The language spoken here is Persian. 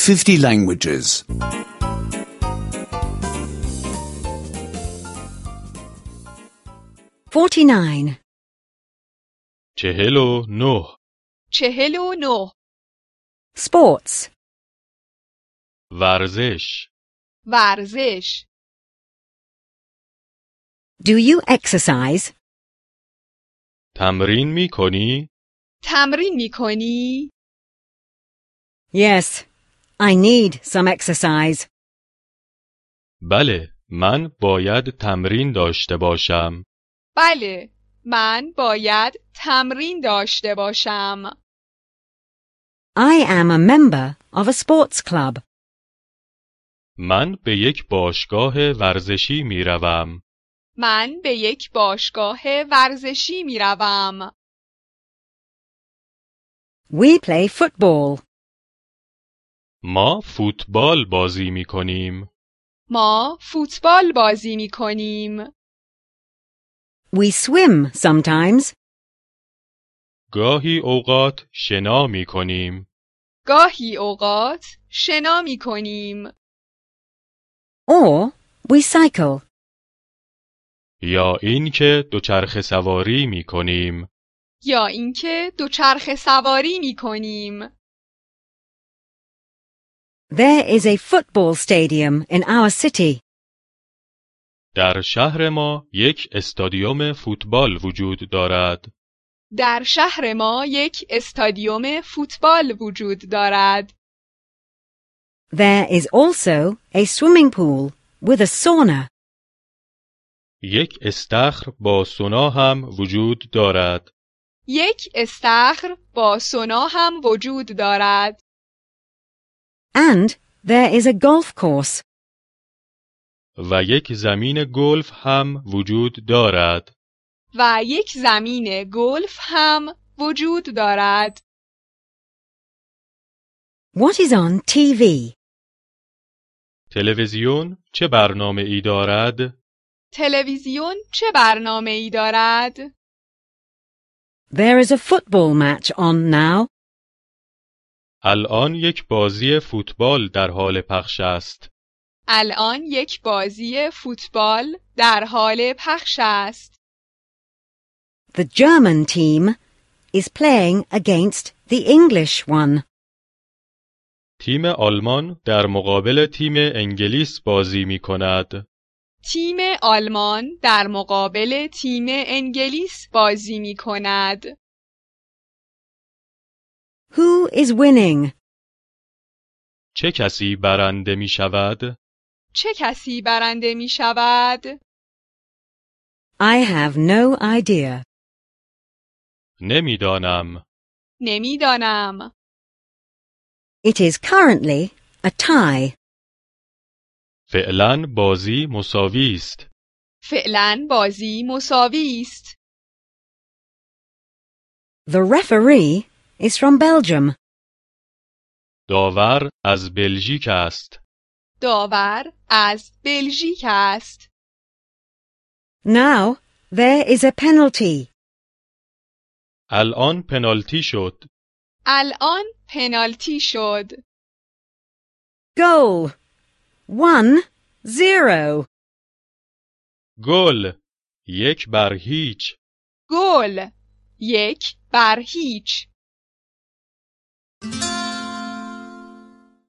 50 languages. 49. 49. 49. Sports. ورزش. ورزش. Do you exercise? تمرین می کنی؟ تمرین می کنی؟ Yes, I need some exercise. بله، من باید تمرین داشته باشم. بله، من باید تمرین داشته باشم. I am a member of a sports club. من به یک باشگاه ورزشی می روم. من به یک باشگاه ورزشی می روم. We play football. ما فوتبال بازی می کنیم. ما فوتبال بازی می کنیم. We swim sometimes. گاهی اوقات شنا می کنیم. گاهی اوقات شنا می کنیم. Or we cycle. یا اینکه دوچرخه سواری می کنیم. یا اینکه دوچرخه سواری می کنیم. There is a football stadium in our city. در شهر ما یک استادیوم فوتبال وجود دارد. در شهر ما یک استادیوم فوتبال وجود دارد. There is also a swimming pool with a sauna. یک استخر با سونا هم وجود دارد. یک استخر با سونا هم وجود دارد. And there is a golf course. و یک زمین گلف هم وجود دارد. و یک زمین گلف هم وجود دارد. What is on TV? تلویزیون چه برنامه ای دارد؟ تلویزیون چه برنامه ای دارد؟ There is a football match on now. الان یک بازی فوتبال در حال پخش است. الان یک بازی فوتبال در حال پخش است. The German team is playing against the English one. تیم آلمان در مقابل تیم انگلیس بازی می کند. تیم آلمان در مقابل تیم انگلیس بازی می کند. Who is winning? چه کسی برنده می شود؟ چه کسی برنده می شود؟ I have no idea. نمیدانم. نمیدانم. It is currently a tie. فعلا بازی مساوی است. فعلا بازی مساوی است. The referee is from Belgium. داور از بلژیک است. داور از بلژیک است. Now there is a penalty. الان پنالتی شد. الان پنالتی شد. Goal. 1-0. گل 1-0. گل 1-0.